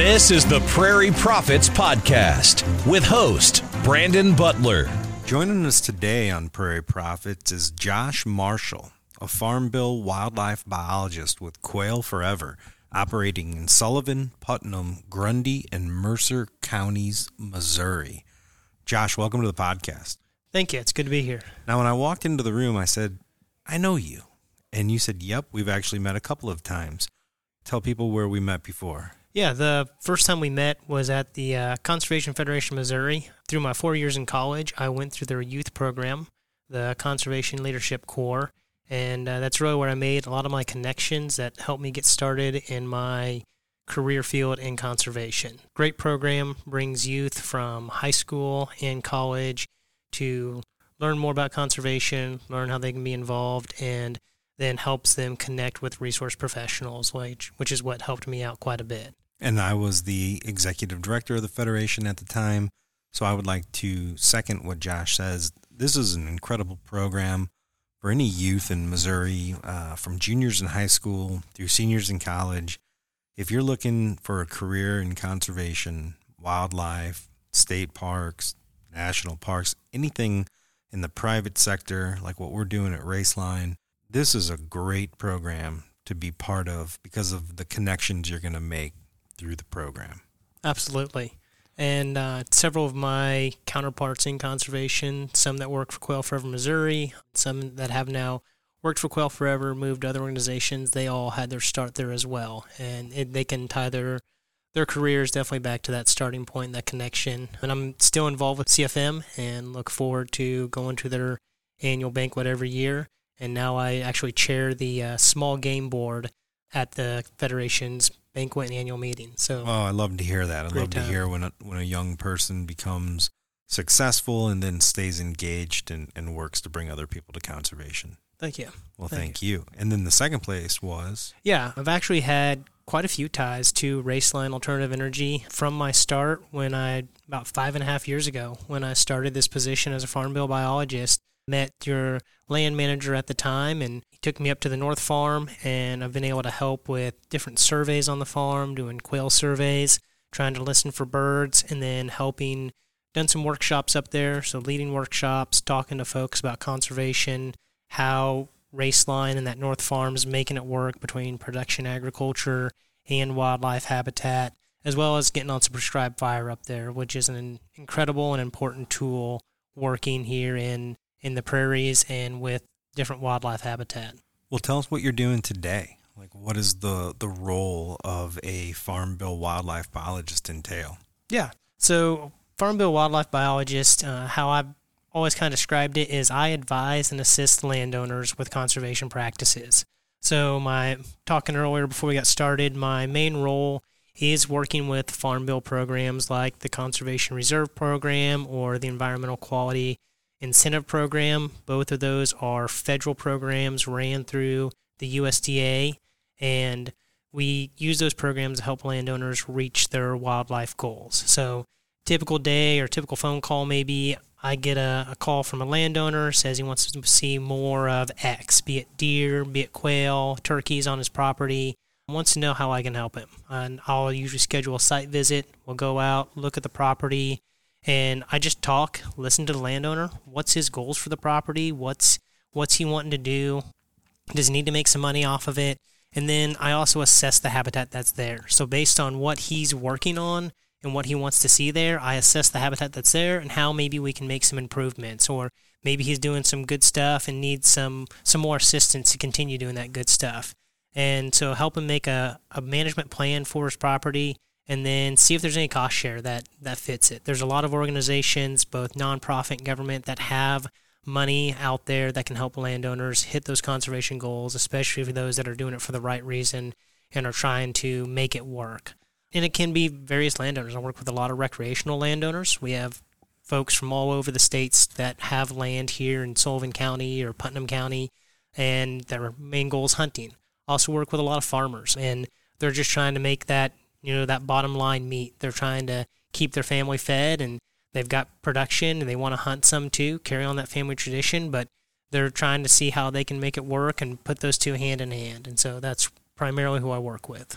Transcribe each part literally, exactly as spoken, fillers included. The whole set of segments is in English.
This is the Prairie Prophets Podcast with host Brandon Butler. Joining us today on Prairie Prophets is Josh Marshall, a Farm Bill wildlife biologist with Quail Forever, operating in Sullivan, Putnam, Grundy, and Mercer counties, Missouri. Josh, welcome to the podcast. Thank you. It's good to be here. Now, when I walked into the room, I said, I know you. And you said, yep, we've actually met a couple of times. Tell people where we met before. Yeah, the first time we met was at the uh, Conservation Federation of Missouri. Through my four years in college, I went through their youth program, the Conservation Leadership Corps, and uh, that's really where I made a lot of my connections that helped me get started in my career field in conservation. Great program, brings youth from high school and college to learn more about conservation, learn how they can be involved, and then helps them connect with resource professionals, which, which is what helped me out quite a bit. And I was the executive director of the Federation at the time, so I would like to second what Josh says. This is an incredible program for any youth in Missouri, uh, from juniors in high school through seniors in college. If you're looking for a career in conservation, wildlife, state parks, national parks, anything in the private sector, like what we're doing at Raceline, this is a great program to be part of because of the connections you're going to make through the program. Absolutely. And uh, several of my counterparts in conservation, some that work for Quail Forever Missouri, some that have now worked for Quail Forever, moved to other organizations, they all had their start there as well. And it, they can tie their their careers definitely back to that starting point, that connection. And I'm still involved with C F M and look forward to going to their annual banquet every year. And now I actually chair the uh, small game board at the Federation's banquet and annual meeting. So, oh, I love to hear that. I love time. to hear when a, when a young person becomes successful and then stays engaged and, and works to bring other people to conservation. Thank you. Well, thank, thank you. you. And then the second place was? Yeah, I've actually had quite a few ties to Raceline Alternative Energy from my start when I, about five and a half years ago, when I started this position as a Farm Bill biologist. Met your land manager at the time, and he took me up to the North Farm, and I've been able to help with different surveys on the farm, doing quail surveys, trying to listen for birds, and then helping, done some workshops up there, so leading workshops, talking to folks about conservation, how Raceline and that North Farm is making it work between production agriculture and wildlife habitat, as well as getting on some prescribed fire up there, which is an incredible and important tool working here in in the prairies and with different wildlife habitat. Well, tell us what you're doing today. Like, what is the, the role of a Farm Bill wildlife biologist entail? Yeah. So Farm Bill wildlife biologist, uh, how I've always kind of described it is I advise and assist landowners with conservation practices. So my, talking earlier before we got started, my main role is working with Farm Bill programs like the Conservation Reserve Program or the Environmental Quality Incentive Program. Both of those are federal programs ran through the U S D A, and we use those programs to help landowners reach their wildlife goals. So typical day or typical phone call, maybe I get a, a call from a landowner, says he wants to see more of X, be it deer, be it quail, turkeys on his property, wants to know how I can help him. And I'll usually schedule a site visit. We'll go out, look at the property, and I just talk, listen to the landowner. What's his goals for the property? What's what's he wanting to do? Does he need to make some money off of it? And then I also assess the habitat that's there. So based on what he's working on and what he wants to see there, I assess the habitat that's there and how maybe we can make some improvements. Or maybe he's doing some good stuff and needs some, some more assistance to continue doing that good stuff. And so help him make a, a management plan for his property, and then see if there's any cost share that, that fits it. There's a lot of organizations, both nonprofit and government, that have money out there that can help landowners hit those conservation goals, especially for those that are doing it for the right reason and are trying to make it work. And it can be various landowners. I work with a lot of recreational landowners. We have folks from all over the states that have land here in Sullivan County or Putnam County, and their main goal is hunting. Also work with a lot of farmers, and they're just trying to make that, you know, that bottom line meet. They're trying to keep their family fed, and they've got production, and they want to hunt some too, carry on that family tradition, but they're trying to see how they can make it work and put those two hand in hand. And so that's primarily who I work with.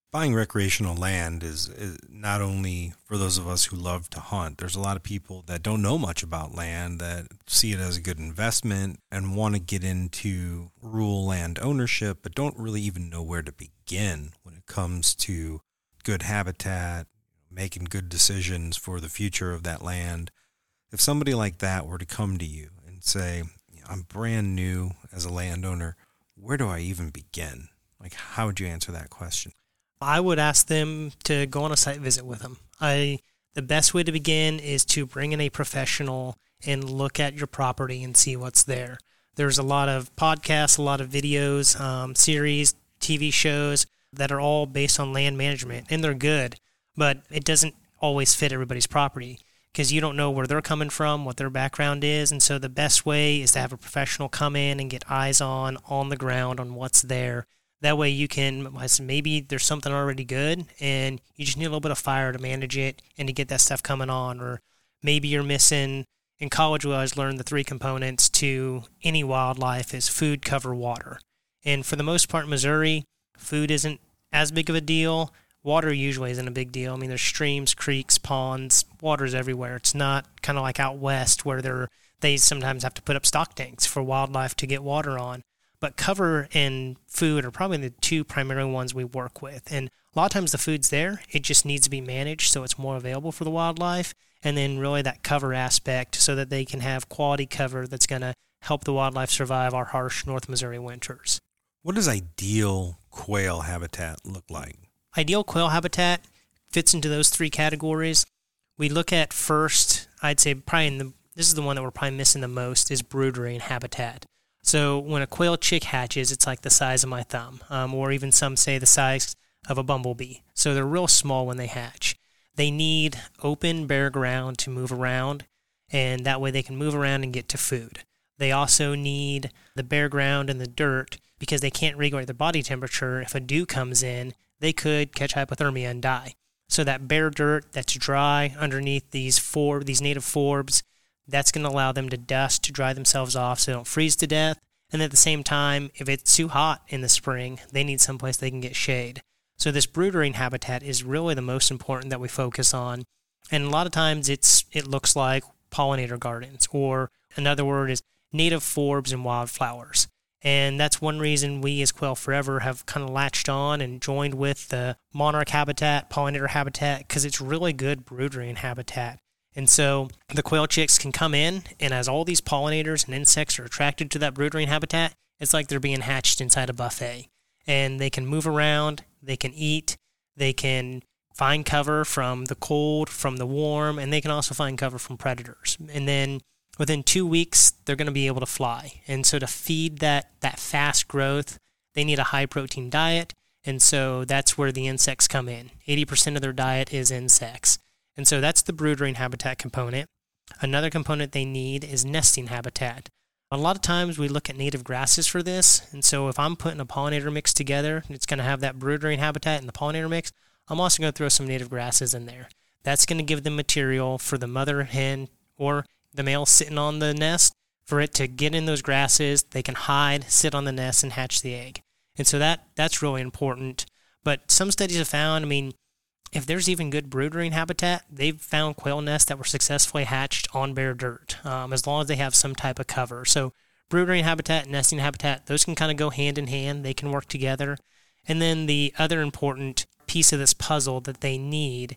buying recreational land is, is not only for those of us who love to hunt. There's a lot of people that don't know much about land that see it as a good investment and want to get into rural land ownership, but don't really even know where to begin when it comes to good habitat, making good decisions for the future of that land. If somebody like that were to come to you and say, I'm brand new as a landowner, where do I even begin? Like, how would you answer that question? I would ask them to go on a site visit with them. I, the best way to begin is to bring in a professional and look at your property and see what's there. There's a lot of podcasts, a lot of videos, um, series, T V shows that are all based on land management, and they're good, but it doesn't always fit everybody's property because you don't know where they're coming from, what their background is, and so the best way is to have a professional come in and get eyes on, on the ground on what's there. That way you can, maybe there's something already good and you just need a little bit of fire to manage it and to get that stuff coming on. Or maybe you're missing, in college we always learned the three components to any wildlife is food, cover, water. And for the most part in Missouri, food isn't as big of a deal. Water usually isn't a big deal. I mean, there's streams, creeks, ponds, water's everywhere. It's not kind of like out west where they're, they sometimes have to put up stock tanks for wildlife to get water on. But cover and food are probably the two primary ones we work with. And a lot of times the food's there. It just needs to be managed so it's more available for the wildlife. And then really that cover aspect so that they can have quality cover that's going to help the wildlife survive our harsh North Missouri winters. What does ideal quail habitat look like? Ideal quail habitat fits into those three categories. We look at first, I'd say probably in the, this is the one that we're probably missing the most, is broodering habitat. So when a quail chick hatches, it's like the size of my thumb, um, or even some say the size of a bumblebee. So they're real small when they hatch. They need open, bare ground to move around, and that way they can move around and get to food. They also need the bare ground and the dirt because they can't regulate their body temperature. If a dew comes in, they could catch hypothermia and die. So that bare dirt that's dry underneath these forb, these native forbs, that's going to allow them to dust, to dry themselves off so they don't freeze to death. And at the same time, if it's too hot in the spring, they need someplace they can get shade. So this broodering habitat is really the most important that we focus on. And a lot of times it's it looks like pollinator gardens, or another word is native forbs and wildflowers. And that's one reason we as Quail Forever have kind of latched on and joined with the monarch habitat, pollinator habitat, because it's really good broodering habitat. And so the quail chicks can come in, and as all these pollinators and insects are attracted to that broodering habitat, it's like they're being hatched inside a buffet. And they can move around, they can eat, they can find cover from the cold, from the warm, and they can also find cover from predators. And then within two weeks, they're going to be able to fly. And so to feed that, that fast growth, they need a high-protein diet, and so that's where the insects come in. eighty percent of their diet is insects. And so that's the broodering habitat component. Another component they need is nesting habitat. A lot of times we look at native grasses for this, and so if I'm putting a pollinator mix together, it's going to have that broodering habitat and the pollinator mix, I'm also going to throw some native grasses in there. That's going to give them material for the mother hen or the male sitting on the nest for it to get in those grasses. They can hide, sit on the nest, and hatch the egg. And so that that's really important. But some studies have found, I mean, if there's even good broodering habitat, they've found quail nests that were successfully hatched on bare dirt, um, as long as they have some type of cover. So broodering habitat and nesting habitat, those can kind of go hand in hand. They can work together. And then the other important piece of this puzzle that they need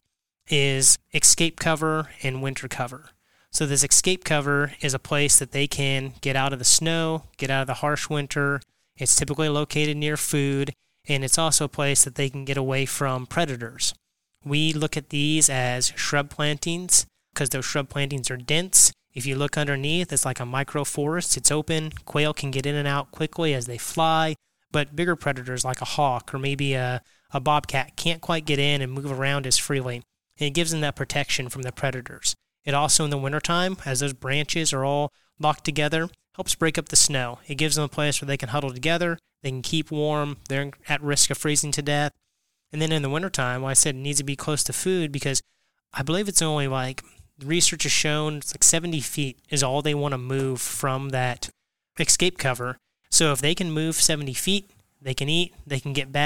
is escape cover and winter cover. So this escape cover is a place that they can get out of the snow, get out of the harsh winter. It's typically located near food, and it's also a place that they can get away from predators. We look at these as shrub plantings because those shrub plantings are dense. If you look underneath, it's like a micro forest. It's open. Quail can get in and out quickly as they fly, but bigger predators like a hawk or maybe a, a bobcat can't quite get in and move around as freely. And it gives them that protection from the predators. It also, in the wintertime, as those branches are all locked together, helps break up the snow. It gives them a place where they can huddle together, they can keep warm, they're at risk of freezing to death. And then in the wintertime, well, I said it needs to be close to food because I believe it's only like, research has shown it's like seventy feet is all they want to move from that escape cover. So if they can move seventy feet, they can eat, they can get back,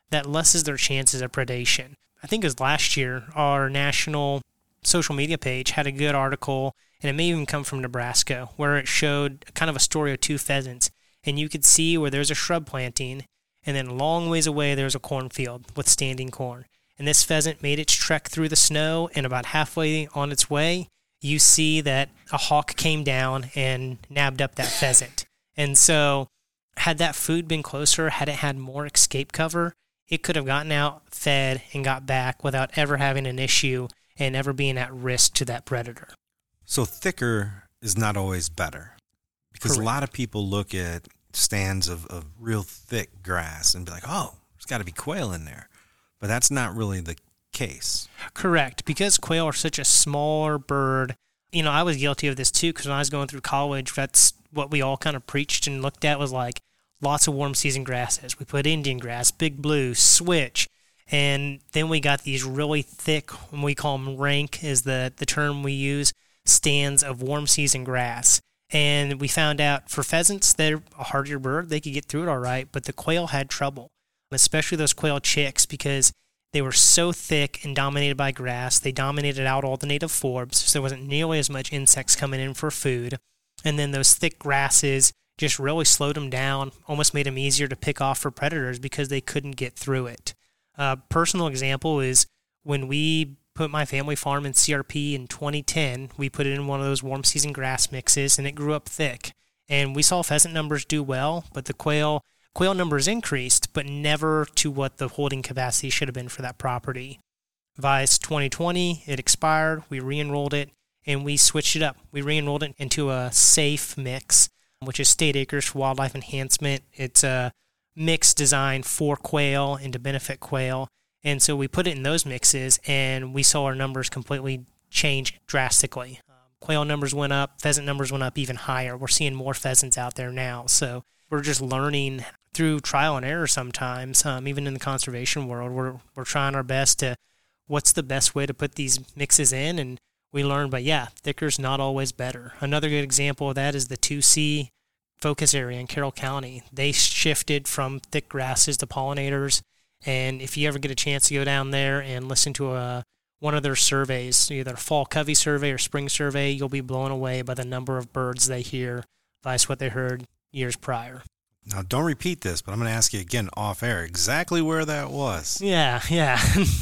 that lessens their chances of predation. I think it was last year, our national social media page had a good article, and it may even come from Nebraska, where it showed kind of a story of two pheasants. And you could see where there's a shrub planting, and then a long ways away there's a cornfield with standing corn. And this pheasant made its trek through the snow, and about halfway on its way, you see that a hawk came down and nabbed up that pheasant. And so had that food been closer, had it had more escape cover, it could have gotten out, fed, and got back without ever having an issue and ever being at risk to that predator. So thicker is not always better, because Correct. a lot of people look at stands of, of real thick grass and be like, oh, there's got to be quail in there. But that's not really the case. Correct. Because quail are such a smaller bird, you know, I was guilty of this too, because when I was going through college, that's what we all kind of preached and looked at was like lots of warm season grasses. We put Indian grass, big blue, switch, and then we got these really thick, and we call them rank is the, the term we use, stands of warm season grass. And we found out for pheasants, they're a hardier bird. They could get through it all right, but the quail had trouble, especially those quail chicks, because they were so thick and dominated by grass. They dominated out all the native forbs, so there wasn't nearly as much insects coming in for food. And then those thick grasses just really slowed them down, almost made them easier to pick off for predators because they couldn't get through it. A personal example is when we put my family farm in C R P in twenty ten, we put it in one of those warm season grass mixes, and it grew up thick. And we saw pheasant numbers do well, but the quail quail numbers increased, but never to what the holding capacity should have been for that property. Vice twenty twenty, it expired, we re-enrolled it, and we switched it up. We re-enrolled it into a SAFE mix, which is State Acres for Wildlife Enhancement. It's a mix designed for quail and to benefit quail. And so we put it in those mixes, and we saw our numbers completely change drastically. Um, quail numbers went up, pheasant numbers went up even higher. We're seeing more pheasants out there now. So we're just learning through trial and error sometimes, um, even in the conservation world. We're we're trying our best to what's the best way to put these mixes in, and we learn, but yeah, thicker's not always better. Another good example of that is the two C focus area in Carroll County. They shifted from thick grasses to pollinators, and if you ever get a chance to go down there and listen to a one of their surveys, either a fall covey survey or spring survey, you'll be blown away by the number of birds they hear versus what they heard years prior. Now, don't repeat this, but I'm going to ask you again off air exactly where that was. Yeah, yeah.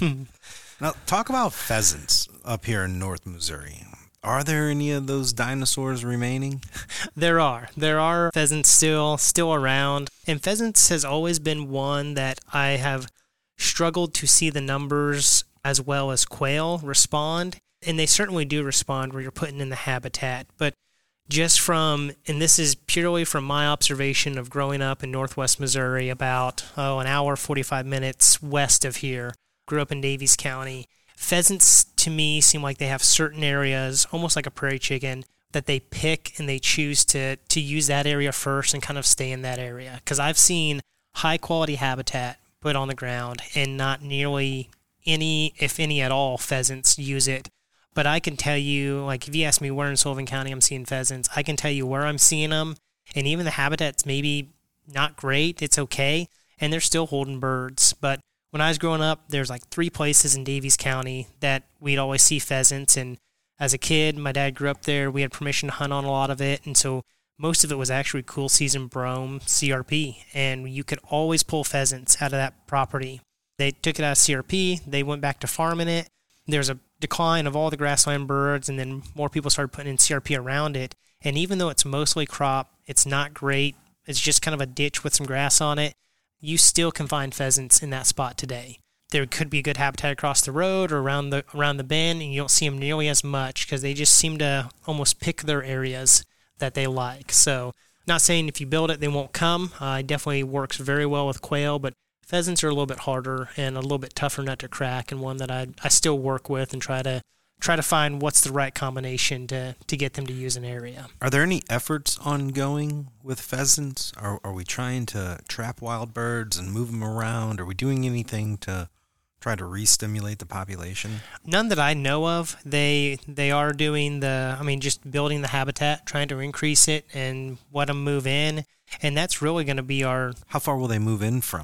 Now, talk about pheasants up here in North Missouri. Are there any of those dinosaurs remaining? There are. There are pheasants still still around. And pheasants has always been one that I have struggled to see the numbers as well as quail respond. And they certainly do respond where you're putting in the habitat. But just from, and this is purely from my observation of growing up in Northwest Missouri, about, oh, an hour, forty-five minutes west of here, grew up in Davies County. Pheasants, to me, seem like they have certain areas, almost like a prairie chicken, that they pick and they choose to to use that area first and kind of stay in that area. Because I've seen high-quality habitat put on the ground and not nearly any, if any at all, pheasants use it. But I can tell you, like, if you ask me where in Sullivan County I'm seeing pheasants, I can tell you where I'm seeing them, and even the habitat's maybe not great, it's okay, and they're still holding birds. But when I was growing up, there's like three places in Davies County that we'd always see pheasants, and as a kid, my dad grew up there, we had permission to hunt on a lot of it, and so most of it was actually cool season brome C R P, and you could always pull pheasants out of that property. They took it out of C R P, they went back to farming it, there's a decline of all the grassland birds, and then more people started putting in C R P around it, and even though it's mostly crop, it's not great, it's just kind of a ditch with some grass on it, you still can find pheasants in that spot today. There could be good habitat across the road or around the around the bend, and you don't see them nearly as much because they just seem to almost pick their areas that they like. So, not saying if you build it, they won't come. Uh, it definitely works very well with quail, but pheasants are a little bit harder and a little bit tougher nut to crack, and one that I I still work with and try to try to find what's the right combination to, to get them to use an area. Are there any efforts ongoing with pheasants? Are, are we trying to trap wild birds and move them around? Are we doing anything to try to re-stimulate the population? None that I know of. They they are doing the, I mean, just building the habitat, trying to increase it and let them move in, and that's really going to be our... How far will they move in from, though?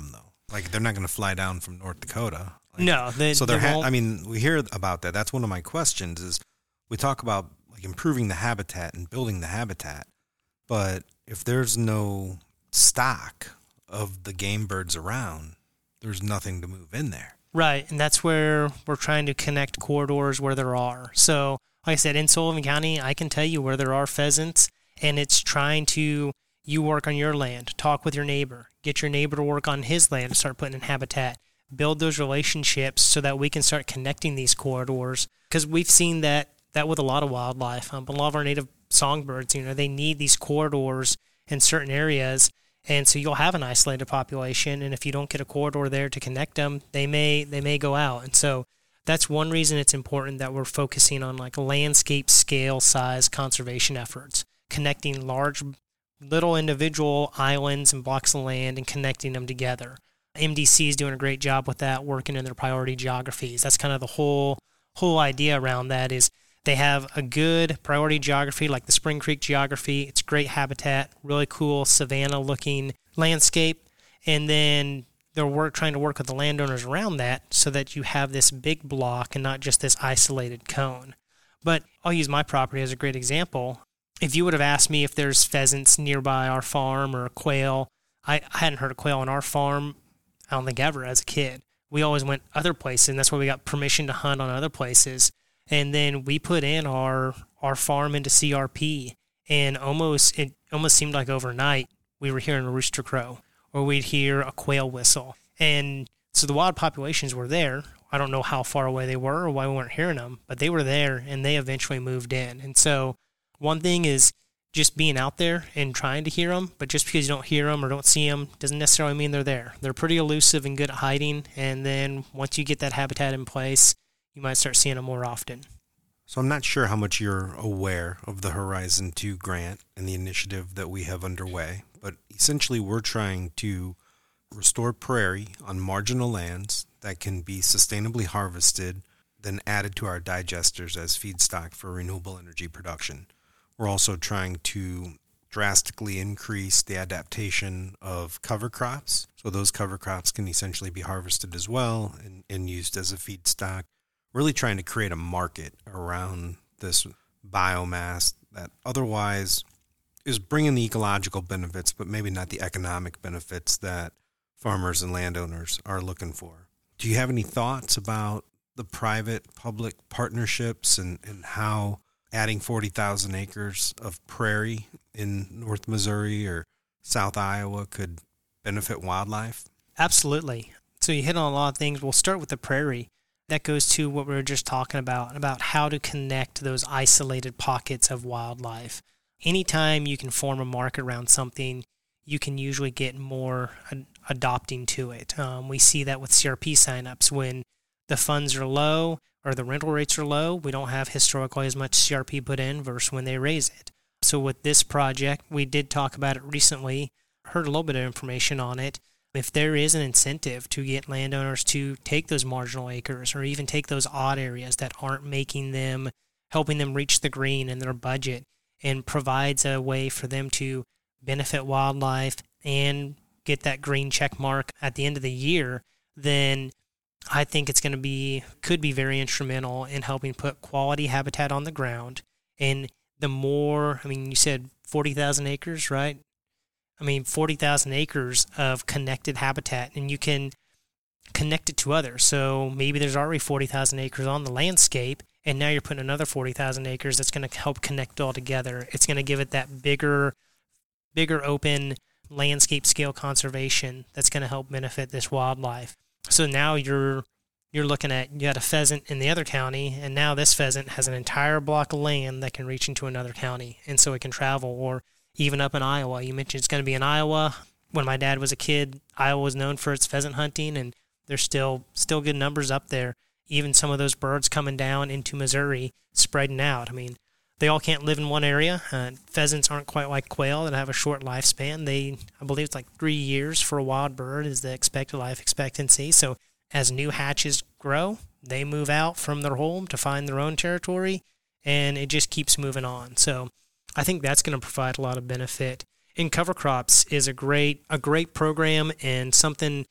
Like they're not going to fly down from North Dakota. Like, no. They, so they're, they ha- I mean, we hear about that. That's one of my questions is we talk about like improving the habitat and building the habitat. But if there's no stock of the game birds around, there's nothing to move in there. Right, and that's where we're trying to connect corridors where there are. So, like I said, in Sullivan County, I can tell you where there are pheasants, and it's trying to, you work on your land, talk with your neighbor, get your neighbor to work on his land, start putting in habitat, build those relationships so that we can start connecting these corridors. Because we've seen that that with a lot of wildlife. Um, a lot of our native songbirds, you know, they need these corridors in certain areas. And so you'll have an isolated population, and if you don't get a corridor there to connect them, they may they may go out. And so that's one reason it's important that we're focusing on like landscape scale size conservation efforts, connecting large little individual islands and blocks of land and connecting them together. M D C is doing a great job with that, working in their priority geographies. That's kind of the whole whole idea around that is they have a good priority geography like the Spring Creek geography. It's great habitat, really cool savanna-looking landscape. And then they're work, trying to work with the landowners around that so that you have this big block and not just this isolated cone. But I'll use my property as a great example. If you would have asked me if there's pheasants nearby our farm or quail, I, I hadn't heard of quail on our farm, I don't think ever as a kid. We always went other places, and that's why we got permission to hunt on other places. And then we put in our our farm into C R P, and almost it almost seemed like overnight we were hearing a rooster crow, or we'd hear a quail whistle. And so the wild populations were there. I don't know how far away they were or why we weren't hearing them, but they were there, and they eventually moved in. And so one thing is just being out there and trying to hear them, but just because you don't hear them or don't see them doesn't necessarily mean they're there. They're pretty elusive and good at hiding, and then once you get that habitat in place, you might start seeing them more often. So I'm not sure how much you're aware of the Horizon two grant and the initiative that we have underway, but essentially we're trying to restore prairie on marginal lands that can be sustainably harvested, then added to our digesters as feedstock for renewable energy production. We're also trying to drastically increase the adaptation of cover crops, so those cover crops can essentially be harvested as well and, and used as a feedstock. Really trying to create a market around this biomass that otherwise is bringing the ecological benefits, but maybe not the economic benefits that farmers and landowners are looking for. Do you have any thoughts about the private-public partnerships and, and how adding forty thousand acres of prairie in North Missouri or South Iowa could benefit wildlife? Absolutely. So you hit on a lot of things. We'll start with the prairie. That goes to what we were just talking about, about how to connect those isolated pockets of wildlife. Anytime you can form a market around something, you can usually get more ad- adopting to it. Um, we see that with C R P signups. When the funds are low or the rental rates are low, we don't have historically as much C R P put in versus when they raise it. So with this project, we did talk about it recently, heard a little bit of information on it. If there is an incentive to get landowners to take those marginal acres or even take those odd areas that aren't making them, helping them reach the green in their budget, and provides a way for them to benefit wildlife and get that green check mark at the end of the year, then I think it's going to be, could be very instrumental in helping put quality habitat on the ground. And the more, I mean, you said forty thousand acres, right? I mean, forty thousand acres of connected habitat, and you can connect it to others. So maybe there's already forty thousand acres on the landscape, and now you're putting another forty thousand acres that's going to help connect it all together. It's going to give it that bigger, bigger open landscape scale conservation that's going to help benefit this wildlife. So now you're you're looking at, you had a pheasant in the other county, and now this pheasant has an entire block of land that can reach into another county, and so it can travel. Or even up in Iowa. You mentioned it's going to be in Iowa. When my dad was a kid, Iowa was known for its pheasant hunting, and there's still still good numbers up there. Even some of those birds coming down into Missouri, spreading out. I mean, they all can't live in one area. Uh, pheasants aren't quite like quail that have a short lifespan. They, I believe it's like three years for a wild bird is the expected life expectancy. So as new hatches grow, they move out from their home to find their own territory, and it just keeps moving on. So I think that's going to provide a lot of benefit. And cover crops is a great a great program and something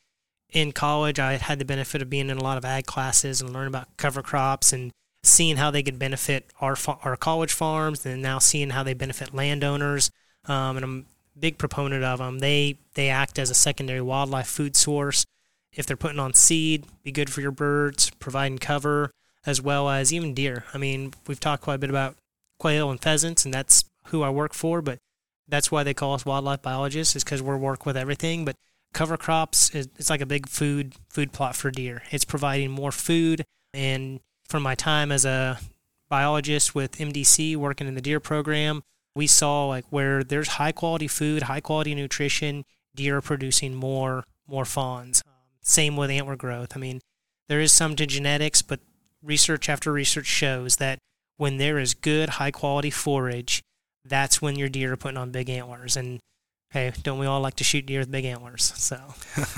in college, I had the benefit of being in a lot of ag classes and learning about cover crops and seeing how they could benefit our our college farms, and now seeing how they benefit landowners. Um, and I'm a big proponent of them. They they act as a secondary wildlife food source. If they're putting on seed, be good for your birds, providing cover, as well as even deer. I mean, we've talked quite a bit about quail and pheasants, and that's who I work for, but that's why they call us wildlife biologists, is because we work with everything. But cover crops, is it's like a big food food plot for deer. It's providing more food, and from my time as a biologist with M D C working in the deer program, we saw like where there's high quality food, high quality nutrition, deer are producing more more fawns. Um, same with antler growth. I mean, there is some to genetics, but research after research shows that when there is good high quality forage, that's when your deer are putting on big antlers. And hey, don't we all like to shoot deer with big antlers? So,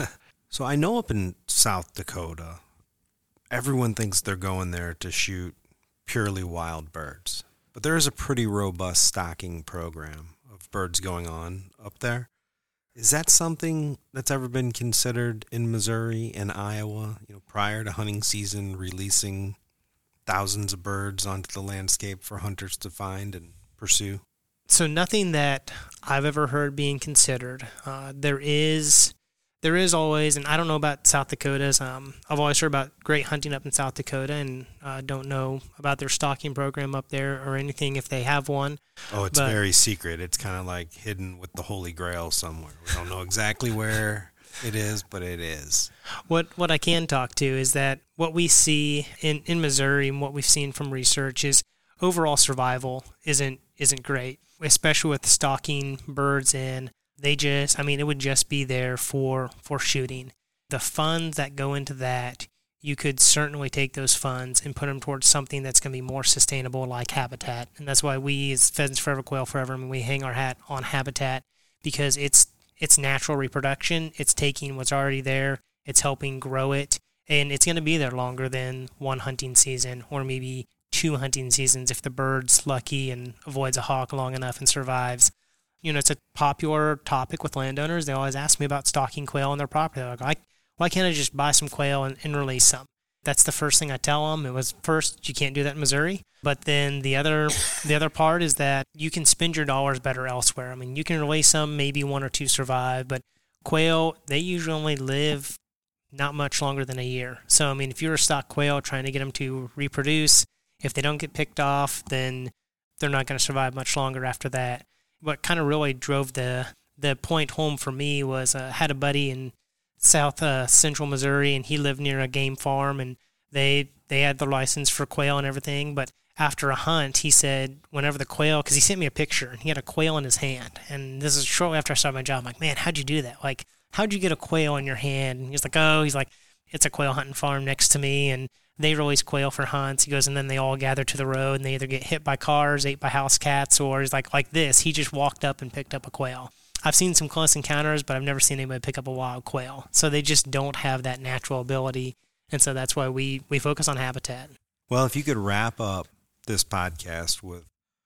so I know up in South Dakota, everyone thinks they're going there to shoot purely wild birds, but there is a pretty robust stocking program of birds going on up there. Is that something that's ever been considered in Missouri and Iowa, you know, prior to hunting season, releasing thousands of birds onto the landscape for hunters to find and pursue? So nothing that I've ever heard being considered. Uh, there is... There is always, and I don't know about South Dakota's, um, I've always heard about great hunting up in South Dakota, and uh, don't know about their stocking program up there or anything if they have one. Oh, it's but, very secret. It's kind of like hidden with the Holy Grail somewhere. We don't know exactly where it is, but it is. What what I can talk to is that what we see in, in Missouri and what we've seen from research is overall survival isn't isn't great, especially with stocking birds in. They just, I mean, it would just be there for, for shooting. The funds that go into that, you could certainly take those funds and put them towards something that's going to be more sustainable, like habitat. And that's why we, as Pheasants Forever, Quail Forever, I mean, we hang our hat on habitat, because it's it's natural reproduction. It's taking what's already there. It's helping grow it. And it's going to be there longer than one hunting season, or maybe two hunting seasons if the bird's lucky and avoids a hawk long enough and survives. You know, it's a popular topic with landowners. They always ask me about stocking quail on their property. They're like, why can't I just buy some quail and, and release some? That's the first thing I tell them. It was, first, you can't do that in Missouri. But then the other the other part is that you can spend your dollars better elsewhere. I mean, you can release some, maybe one or two survive. But quail, they usually only live not much longer than a year. So, I mean, if you're a stock quail trying to get them to reproduce, if they don't get picked off, then they're not going to survive much longer after that. What kind of really drove the the point home for me was I uh, had a buddy in South uh, Central Missouri, and he lived near a game farm, and they they had the license for quail and everything. But after a hunt, he said whenever the quail, because he sent me a picture, and he had a quail in his hand. And this is shortly after I started my job. I'm like, man, how'd you do that? Like, how'd you get a quail in your hand? And he's like, oh, he's like, it's a quail hunting farm next to me, and they release quail for hunts. He goes, and then they all gather to the road, and they either get hit by cars, ate by house cats, or he's like, like this. He just walked up and picked up a quail. I've seen some close encounters, but I've never seen anybody pick up a wild quail. So they just don't have that natural ability, and so that's why we, we focus on habitat. Well, if you could wrap up this podcast with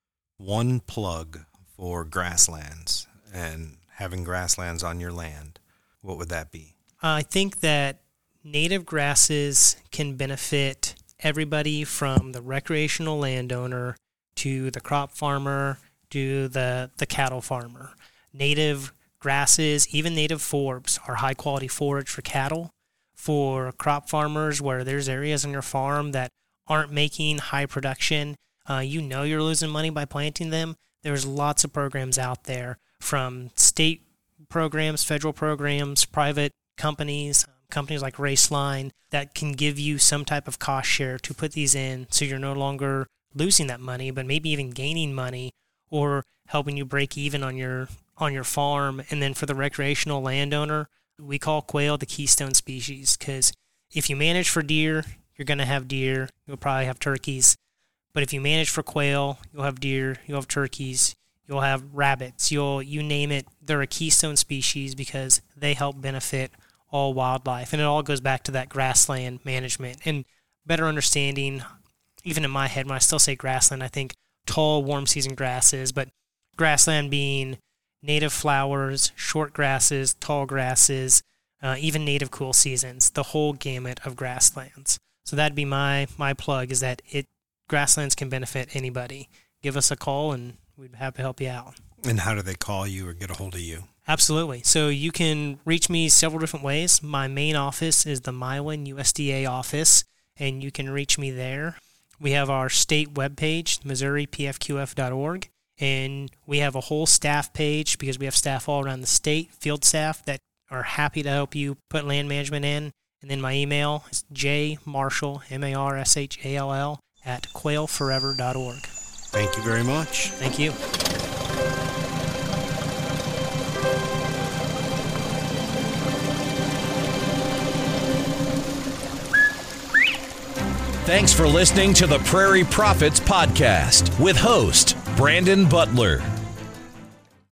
one plug for grasslands and having grasslands on your land, what would that be? I think that native grasses can benefit everybody from the recreational landowner to the crop farmer to the, the cattle farmer. Native grasses, even native forbs, are high-quality forage for cattle. For crop farmers, where there's areas on your farm that aren't making high production, uh, you know you're losing money by planting them. There's lots of programs out there, from state programs, federal programs, private companies, companies like Raceline, that can give you some type of cost share to put these in, so you're no longer losing that money, but maybe even gaining money, or helping you break even on your on your farm. And then for the recreational landowner, we call quail the keystone species, because if you manage for deer, you're going to have deer. You'll probably have turkeys. But if you manage for quail, you'll have deer, you'll have turkeys, you'll have rabbits, you'll you name it. They're a keystone species because they help benefit all wildlife. And it all goes back to that grassland management and better understanding. Even in my head, when I still say grassland, I think tall, warm season grasses, but grassland being native flowers, short grasses, tall grasses, uh, even native cool seasons, the whole gamut of grasslands. So that'd be my my plug, is that it grasslands can benefit anybody. Give us a call and we'd be happy to help you out. And how do they call you or get a hold of you? Absolutely. So you can reach me several different ways. My main office is the Milan U S D A office, and you can reach me there. We have our state webpage, Missouri P F Q F dot org, and we have a whole staff page because we have staff all around the state, field staff that are happy to help you put land management in. And then my email is jmarshall, M A R S H A L L, at quail forever dot org. Thank you very much. Thank you. Thanks for listening to the Prairie Prophets Podcast with host Brandon Butler.